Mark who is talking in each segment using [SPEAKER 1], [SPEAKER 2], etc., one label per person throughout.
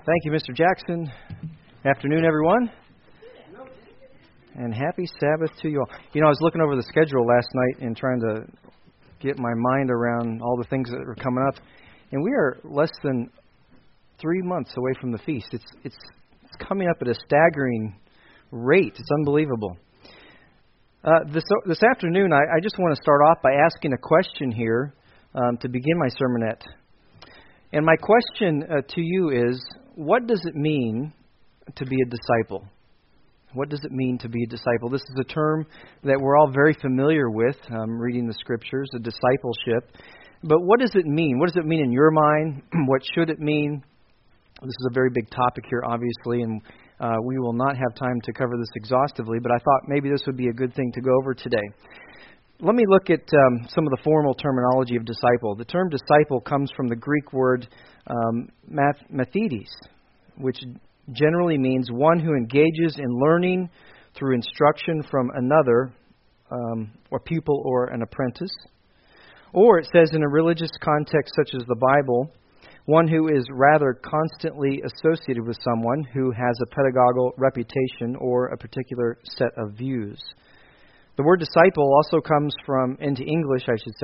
[SPEAKER 1] Thank you, Mr. Jackson. Afternoon, everyone. And happy Sabbath to you all. You know, I was looking over the schedule last night and trying to get my mind around all the things that are coming up. And we are less than 3 months away from the feast. It's coming up at a staggering rate. It's unbelievable. This afternoon, I just want to start off by asking a question here to begin my sermonette. And my question to you is, what does it mean to be a disciple? What does it mean to be a disciple? This is a term that we're all very familiar with, reading the Scriptures, a discipleship. But what does it mean? What does it mean in your mind? What should it mean? This is a very big topic here, obviously, and we will not have time to cover this exhaustively, but I thought maybe this would be a good thing to go over today. Let me look at some of the formal terminology of disciple. The term disciple comes from the Greek word mathetes, which generally means one who engages in learning through instruction from another, a pupil or an apprentice. Or it says in a religious context such as the Bible, one who is rather constantly associated with someone who has a pedagogical reputation or a particular set of views. The word disciple also comes into English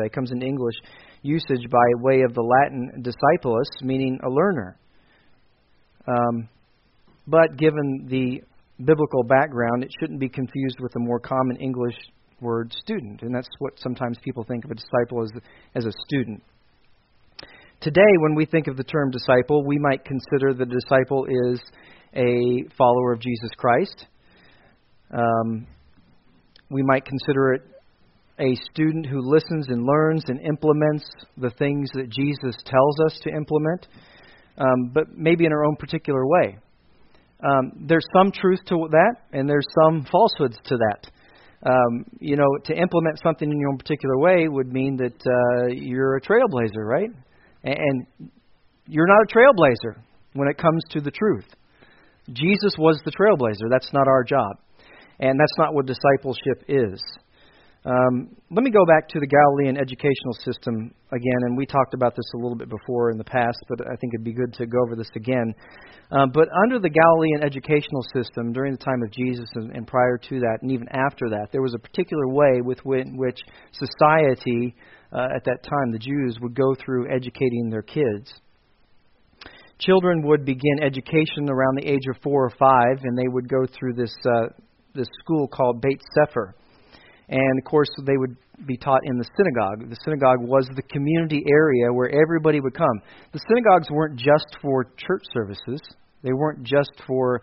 [SPEAKER 1] usage by way of the Latin discipulus, meaning a learner. But given the biblical background, it shouldn't be confused with the more common English word student. And that's what sometimes people think of a disciple as a student. Today, when we think of the term disciple, we might consider the disciple is a follower of Jesus Christ. We might consider it a student who listens and learns and implements the things that Jesus tells us to implement, but maybe in our own particular way. There's some truth to that, and there's some falsehoods to that. To implement something in your own particular way would mean that you're a trailblazer, right? And you're not a trailblazer when it comes to the truth. Jesus was the trailblazer. That's not our job. And that's not what discipleship is. Let me go back to the Galilean educational system again, and we talked about this a little bit before in the past, but I think it'd be good to go over this again. But under the Galilean educational system, during the time of Jesus and prior to that, and even after that, there was a particular way with which society at that time, the Jews, would go through educating their kids. Children would begin education around the age of 4 or 5, and they would go through this school called Beit Sefer. And, of course, they would be taught in the synagogue. The synagogue was the community area where everybody would come. The synagogues weren't just for church services. They weren't just for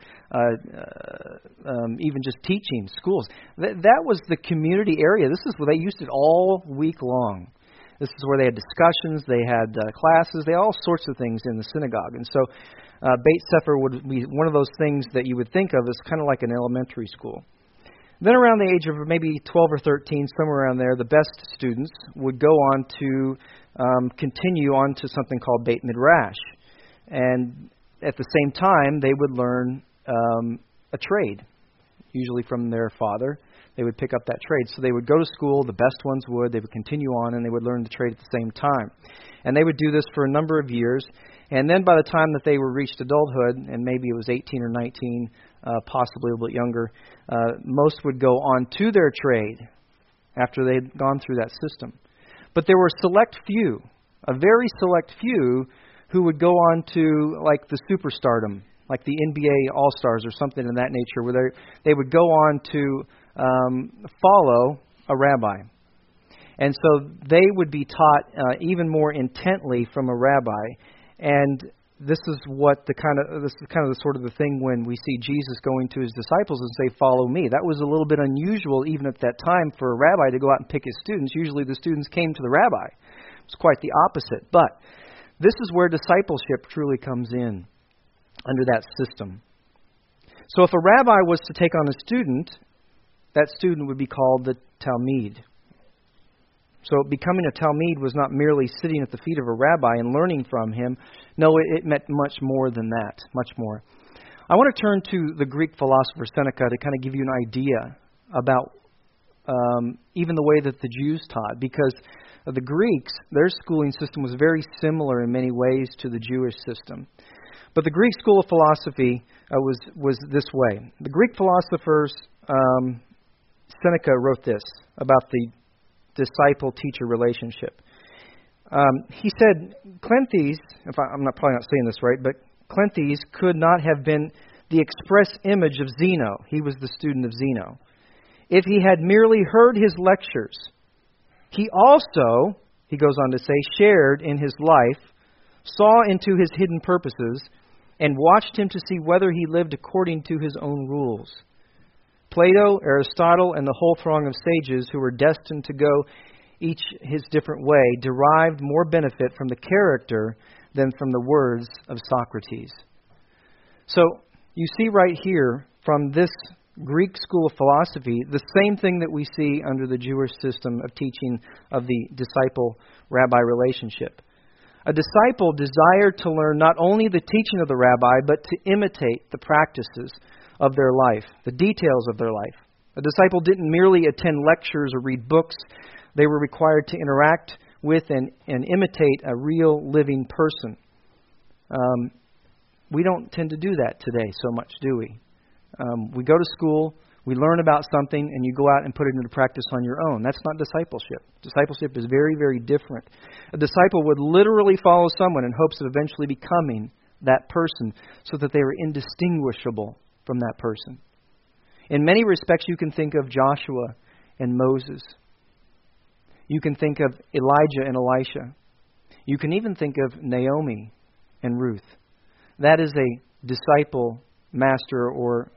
[SPEAKER 1] even just teaching schools. That was the community area. This is where they used it all week long. This is where they had discussions, they had classes, they had all sorts of things in the synagogue. And so Beit Sefer would be one of those things that you would think of as kind of like an elementary school. Then around the age of maybe 12 or 13, somewhere around there, the best students would go on to continue on to something called Beit Midrash. And at the same time, they would learn a trade, usually from their father. They would pick up that trade. So they would go to school, the best ones would, they would continue on, and they would learn the trade at the same time. And they would do this for a number of years. And then by the time that they were reached adulthood, and maybe it was 18 or 19, possibly a little bit younger, most would go on to their trade after they'd gone through that system. But there were a very select few, who would go on to like the superstardom, like the NBA All-Stars or something in that nature, where they would go on to follow a rabbi. And so they would be taught even more intently from a rabbi. And this is kind of the sort of the thing when we see Jesus going to his disciples and say, "Follow me." That was a little bit unusual even at that time for a rabbi to go out and pick his students. Usually the students came to the rabbi. It was quite the opposite. But this is where discipleship truly comes in under that system. So if a rabbi was to take on a student, that student would be called the Talmid. So becoming a Talmid was not merely sitting at the feet of a rabbi and learning from him. No, it meant much more than that, much more. I want to turn to the Greek philosopher Seneca to kind of give you an idea about even the way that the Jews taught, because the Greeks, their schooling system was very similar in many ways to the Jewish system. But the Greek school of philosophy was this way. The Greek philosophers, Seneca wrote this about the disciple-teacher relationship. He said, Cleanthes, I'm probably not saying this right, but Cleanthes could not have been the express image of Zeno. He was the student of Zeno. If he had merely heard his lectures, he also, he goes on to say, shared in his life, saw into his hidden purposes, and watched him to see whether he lived according to his own rules. Plato, Aristotle, and the whole throng of sages who were destined to go each his different way derived more benefit from the character than from the words of Socrates. So, you see right here from this Greek school of philosophy the same thing that we see under the Jewish system of teaching of the disciple-rabbi relationship. A disciple desired to learn not only the teaching of the rabbi, but to imitate the practices of their life, the details of their life. A disciple didn't merely attend lectures or read books. They were required to interact with and imitate a real living person. We don't tend to do that today so much, do we? We go to school, we learn about something, and you go out and put it into practice on your own. That's not discipleship. Discipleship is very, very different. A disciple would literally follow someone in hopes of eventually becoming that person so that they are indistinguishable from that person. In many respects, you can think of Joshua and Moses. You can think of Elijah and Elisha. You can even think of Naomi and Ruth. That is a disciple master or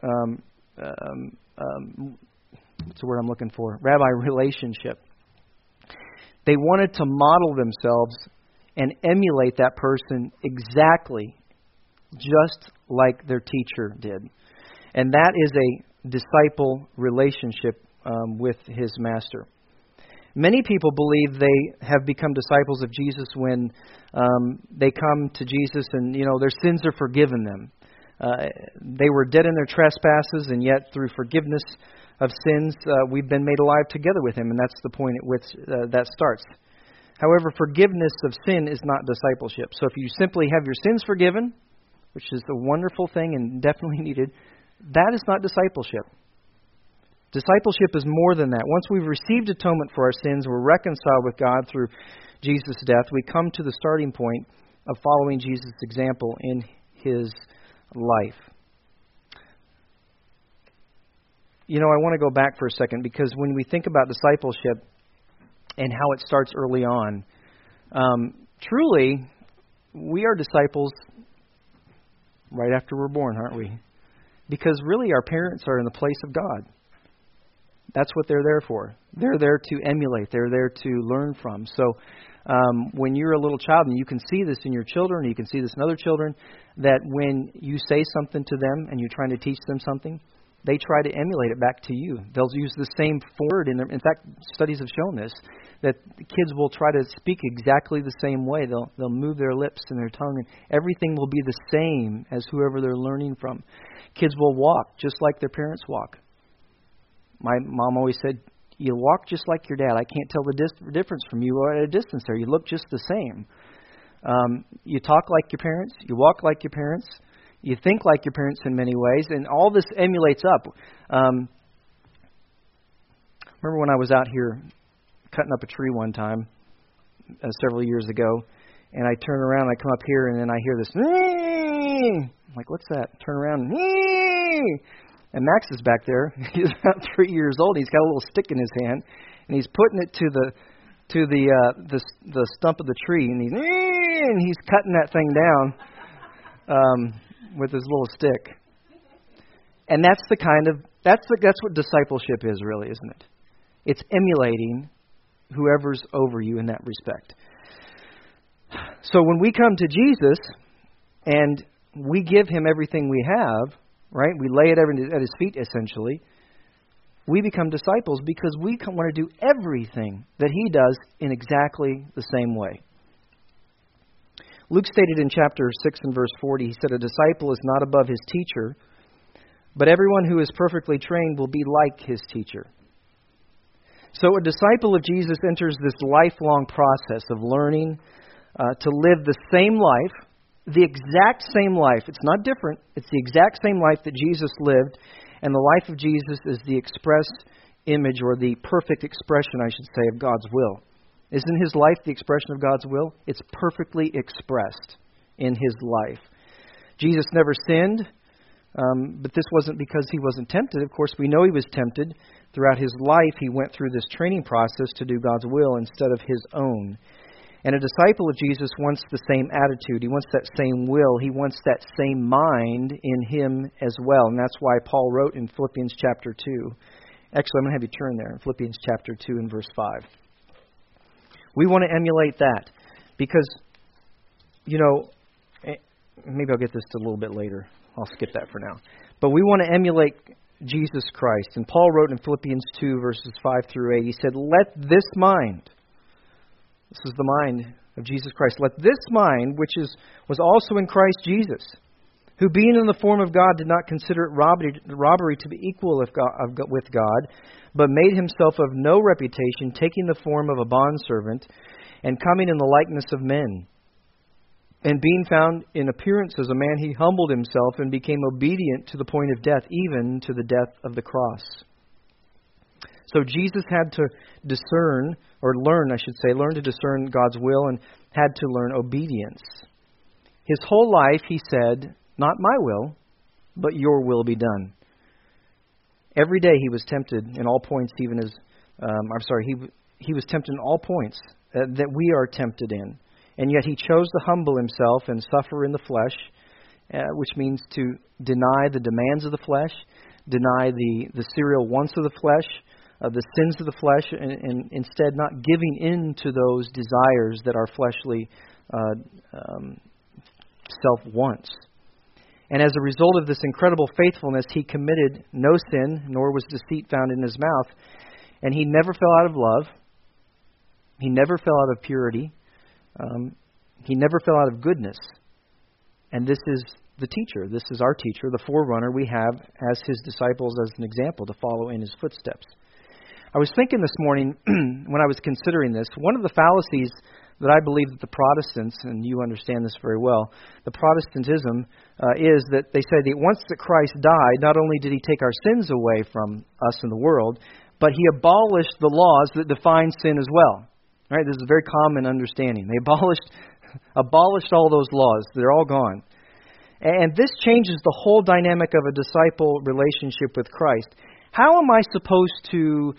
[SPEAKER 1] what's the word I'm looking for? Rabbi relationship. They wanted to model themselves and emulate that person exactly just like their teacher did. And that is a disciple relationship with his master. Many people believe they have become disciples of Jesus when they come to Jesus and, their sins are forgiven them. They were dead in their trespasses, and yet through forgiveness of sins, we've been made alive together with Him, and that's the point at which that starts. However, forgiveness of sin is not discipleship. So if you simply have your sins forgiven, which is a wonderful thing and definitely needed, that is not discipleship. Discipleship is more than that. Once we've received atonement for our sins, we're reconciled with God through Jesus' death, we come to the starting point of following Jesus' example in His life. I want to go back for a second, because when we think about discipleship and how it starts early on, truly, we are disciples right after we're born, aren't we? Because really our parents are in the place of God. That's what they're there for. They're there to emulate. They're there to learn from. So when you're a little child, and you can see this in your children, you can see this in other children, that when you say something to them and you're trying to teach them something, they try to emulate it back to you. They'll use the same word. In fact, studies have shown this, that kids will try to speak exactly the same way. They'll move their lips and their tongue, and everything will be the same as whoever they're learning from. Kids will walk just like their parents walk. My mom always said, you walk just like your dad. I can't tell the difference from you at a distance there. You look just the same. You talk like your parents. You walk like your parents. You think like your parents in many ways. And all this emulates up. Remember when I was out here cutting up a tree one time, several years ago, and I turn around and I come up here and then I hear this, I'm like, what's that? Turn around, and Max is back there. He's about 3 years old. He's got a little stick in his hand, and he's putting it to the stump of the tree, and he's cutting that thing down with his little stick. And that's what discipleship is, really, isn't it? It's emulating whoever's over you in that respect. So when we come to Jesus and we give Him everything we have, right? We lay it at His feet, essentially. We become disciples because we want to do everything that He does in exactly the same way. Luke stated in chapter 6 and verse 40, he said, a disciple is not above his teacher, but everyone who is perfectly trained will be like his teacher. So a disciple of Jesus enters this lifelong process of learning to live the same life the exact same life. It's not different. It's the exact same life that Jesus lived, and the life of Jesus is the express image, or the perfect expression, I should say, of God's will. Isn't his life the expression of God's will? It's perfectly expressed in his life. Jesus never sinned, but this wasn't because he wasn't tempted. Of course, we know he was tempted. Throughout his life, he went through this training process to do God's will instead of his own. And a disciple of Jesus wants the same attitude. He wants that same will. He wants that same mind in him as well. And that's why Paul wrote in Philippians chapter 2. Actually, I'm going to have you turn there. Philippians chapter 2 and verse 5. We want to emulate that because, maybe I'll get this to a little bit later. I'll skip that for now. But we want to emulate Jesus Christ. And Paul wrote in Philippians 2, verses 5 through 8, he said, "Let this mind," this is the mind of Jesus Christ, "let this mind, which was also in Christ Jesus, who being in the form of God did not consider it robbery to be equal with God, but made himself of no reputation, taking the form of a bondservant, and coming in the likeness of men. And being found in appearance as a man, he humbled himself and became obedient to the point of death, even to the death of the cross." So Jesus had to discern, or learn to discern God's will, and had to learn obedience. His whole life, he said, "Not my will, but your will be done." Every day he was tempted in all points, even as, he was tempted in all points that we are tempted in. And yet he chose to humble himself and suffer in the flesh, which means to deny the demands of the flesh, deny the serial wants of the flesh, the sins of the flesh, and instead not giving in to those desires that our fleshly self wants. And as a result of this incredible faithfulness, he committed no sin, nor was deceit found in his mouth. And he never fell out of love. He never fell out of purity. He never fell out of goodness. And this is the teacher. This is our teacher, the forerunner we have as his disciples as an example to follow in his footsteps. I was thinking this morning when I was considering this, one of the fallacies that I believe that the Protestants, and you understand this very well, the Protestantism is that they say that once that Christ died, not only did he take our sins away from us in the world, but he abolished the laws that define sin as well. Right? This is a very common understanding. They abolished all those laws. They're all gone. And this changes the whole dynamic of a disciple relationship with Christ. How am I supposed to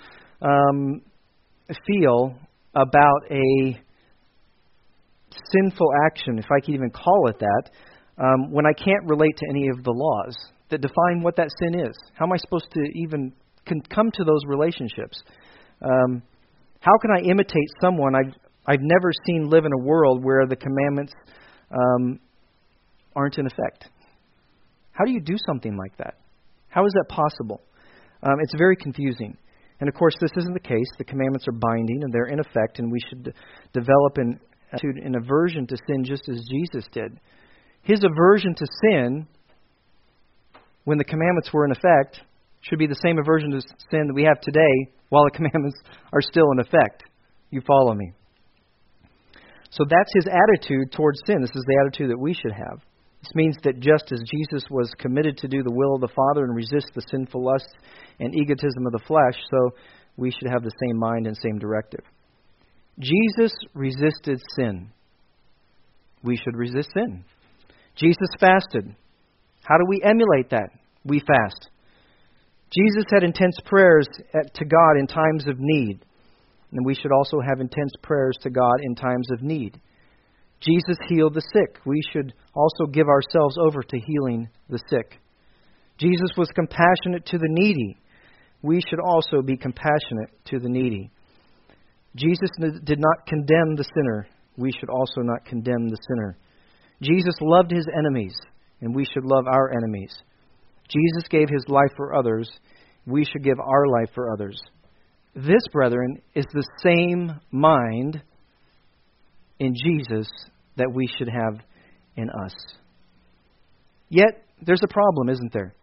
[SPEAKER 1] feel about a sinful action, if I can even call it that, when I can't relate to any of the laws that define what that sin is? How am I supposed to even come to those relationships? How can I imitate someone I've never seen live in a world where the commandments aren't in effect? How do you do something like that? How is that possible? It's very confusing. And of course, this isn't the case. The commandments are binding and they're in effect, and we should develop an aversion to sin just as Jesus did. His aversion to sin, when the commandments were in effect, should be the same aversion to sin that we have today while the commandments are still in effect. You follow me? So that's his attitude towards sin. This is the attitude that we should have. This means that just as Jesus was committed to do the will of the Father and resist the sinful lusts and egotism of the flesh, so we should have the same mind and same directive. Jesus resisted sin. We should resist sin. Jesus fasted. How do we emulate that? We fast. Jesus had intense prayers to God in times of need. And we should also have intense prayers to God in times of need. Jesus healed the sick. We should also give ourselves over to healing the sick. Jesus was compassionate to the needy. We should also be compassionate to the needy. Jesus did not condemn the sinner. We should also not condemn the sinner. Jesus loved his enemies, and we should love our enemies. Jesus gave his life for others. We should give our life for others. This, brethren, is the same mind in Jesus that we should have in us. Yet, there's a problem, isn't there?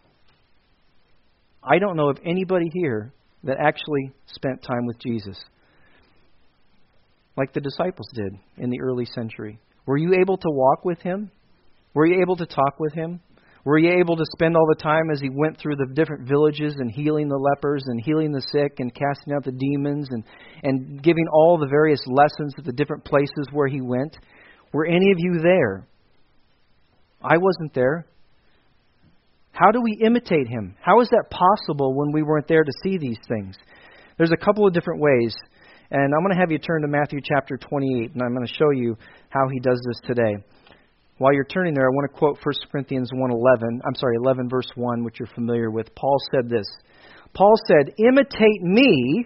[SPEAKER 1] I don't know of anybody here that actually spent time with Jesus like the disciples did in the early century. Were you able to walk with Him? Were you able to talk with Him? Were you able to spend all the time as He went through the different villages and healing the lepers and healing the sick and casting out the demons and giving all the various lessons at the different places where He went? Were any of you there? I wasn't there. How do we imitate Him? How is that possible when we weren't there to see these things? There's a couple of different ways. And I'm going to have you turn to Matthew chapter 28, and I'm going to show you how He does this today. While you're turning there, I want to quote 1 Corinthians 11 verse 1, which you're familiar with. Paul said this. Paul said, imitate me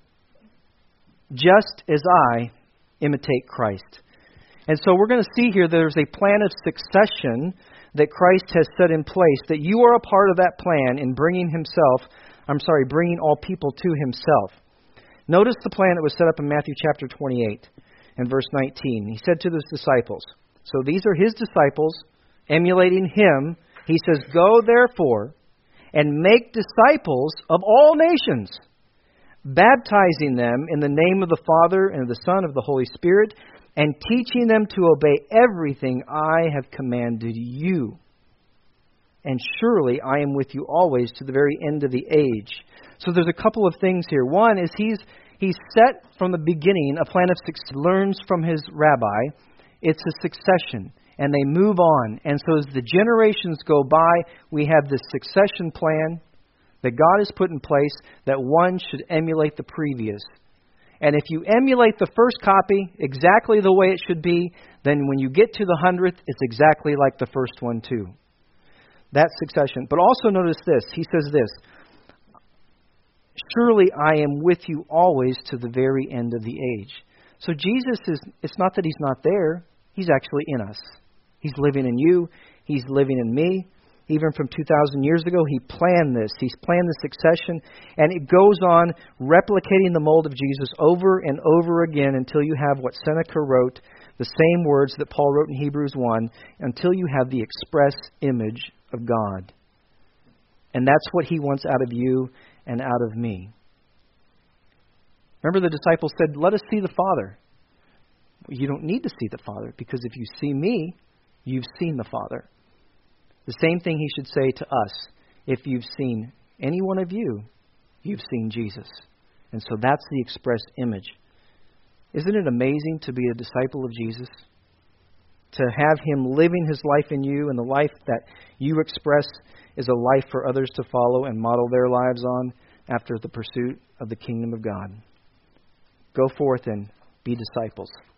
[SPEAKER 1] just as I imitate Christ. And so we're going to see here there's a plan of succession that Christ has set in place, that you are a part of that plan in bringing all people to Himself. Notice the plan that was set up in Matthew chapter 28 and verse 19. He said to His disciples, so these are His disciples emulating Him. He says, go therefore and make disciples of all nations, baptizing them in the name of the Father and of the Son and of the Holy Spirit, and teaching them to obey everything I have commanded you. And surely I am with you always to the very end of the age. So there's a couple of things here. One is he's set from the beginning a plan of success. Learns from his rabbi. It's a succession, and they move on. And so as the generations go by, we have this succession plan that God has put in place that one should emulate the previous. And if you emulate the first copy exactly the way it should be, then when you get to the 100th, it's exactly like the first one too. That's succession. But also notice this. He says this, surely I am with you always to the very end of the age. So Jesus it's not that He's not there. He's actually in us. He's living in you. He's living in me. Even from 2,000 years ago, He planned this. He's planned the succession, and it goes on replicating the mold of Jesus over and over again until you have what Seneca wrote, the same words that Paul wrote in Hebrews 1, until you have the express image of God. And that's what He wants out of you and out of me. Remember the disciples said, let us see the Father. You don't need to see the Father, because if you see me, you've seen the Father. The same thing He should say to us. If you've seen any one of you, you've seen Jesus. And so that's the express image. Isn't it amazing to be a disciple of Jesus? To have Him living His life in you, and the life that you express is a life for others to follow and model their lives on after the pursuit of the kingdom of God. Go forth and be disciples.